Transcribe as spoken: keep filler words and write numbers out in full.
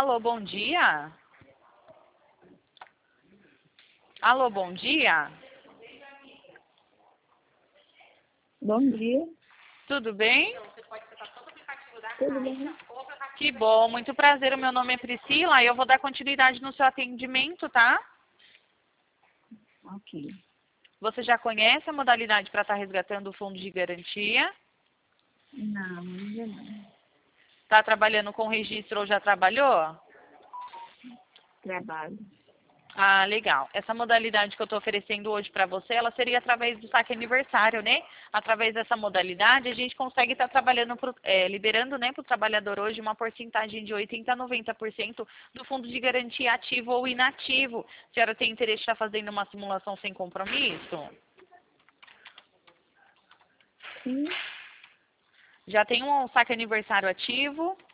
Alô, bom dia. Alô, bom dia. Bom dia. Tudo bem? Tudo bem? Que bom, muito prazer. O meu nome é Priscila e eu vou dar continuidade no seu atendimento, tá? Ok. Você já conhece a modalidade para estar resgatando o fundo de garantia? Não, ainda não. Está trabalhando com registro ou já trabalhou? Trabalho. Ah, legal. Essa modalidade que eu estou oferecendo hoje para você, ela seria através do saque aniversário, né? Através dessa modalidade, a gente consegue estar trabalhando, pro, é, liberando, né, para o trabalhador hoje uma porcentagem de oitenta a noventa por cento do fundo de garantia ativo ou inativo. A senhora tem interesse em estar fazendo uma simulação sem compromisso? Sim. Já tem um saque aniversário ativo?